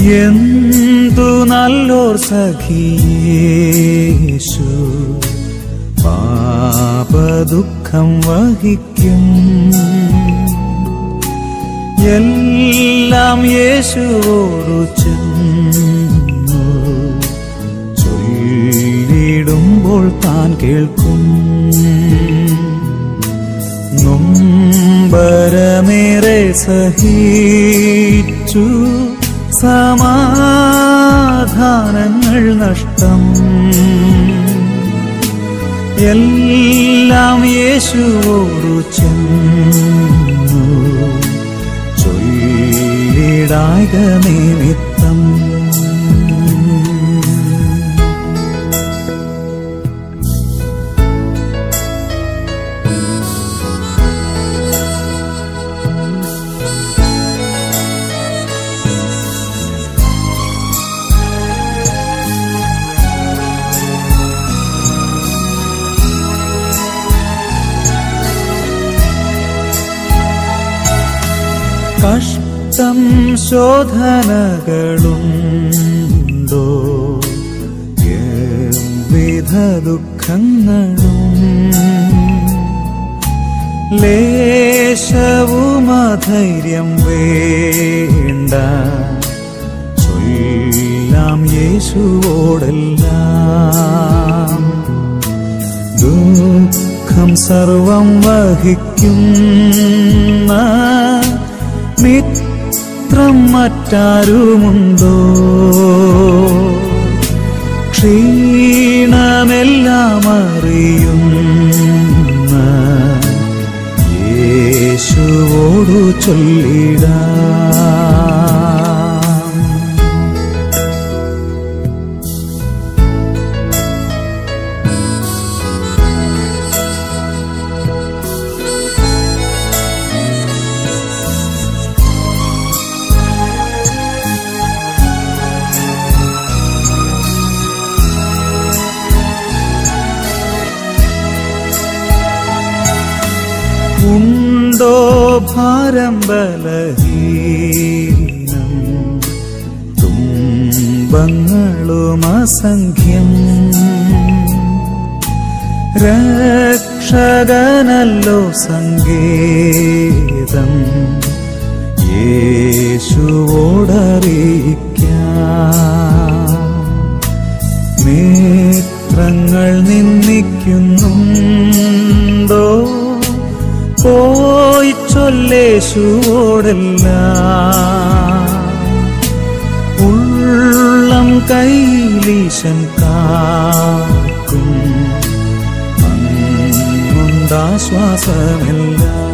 എന്തു നല്ലോർ സഖിയേശു പാപദുഃഖം വഹിക്കും. എല്ലാം യേശുവോടു ചെന്നു ചൊല്ലിടുമ്പോൾ താൻ കേൾക്കും. നൊമ്പരമേറെ സഹിച്ചു സമാധാനങ്ങൾ നഷ്ടം. എല്ലാം യേശുവോടു ചെന്നു ചൊല്ലിടായ്ക നിമിത്തം. കഷ്ടം ശോധനകളുണ്ടോ വിധ ദുഃഖങ്ങളും ലേശവും അധൈര്യം വേണ്ട ചൊല്ലാം യേശുവോടെല്ലാം. ദുഃഖം സർവം വഹിക്കുന്ന മിത്രം മറ്റാരുമുണ്ടോ? ക്ഷീണമെല്ലാം അറിയുന്ന യേശുവോടു ചൊല്ലിടാം. ഉണ്ടോ ഭാരം ബലഹീനം തുമ്പങ്ങളും അസംഖ്യം. രക്ഷകനല്ലോ സങ്കേതം യേശുവോടറിയിക്കാം. നേത്രങ്ങൾ നിന്ദിക്കുന്നുണ്ടോ? പോയി ചൊല്ലേശുവോടെല്ലാം. ഉള്ളം കൈലീശൻ കാക്കും അങ്ങുണ്ടാശ്വാസമെല്ലാം.